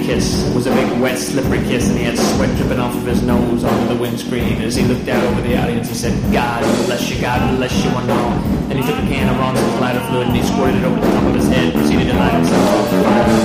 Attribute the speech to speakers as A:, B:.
A: kiss. It was a big, wet, slippery kiss, and he had sweat dripping off of his nose onto the windscreen. As he looked out over the audience, he said, God bless you, one and all. Then he took a can of Ronson lighter fluid and he squirted it over the top of his head, proceeded to light himself on fire.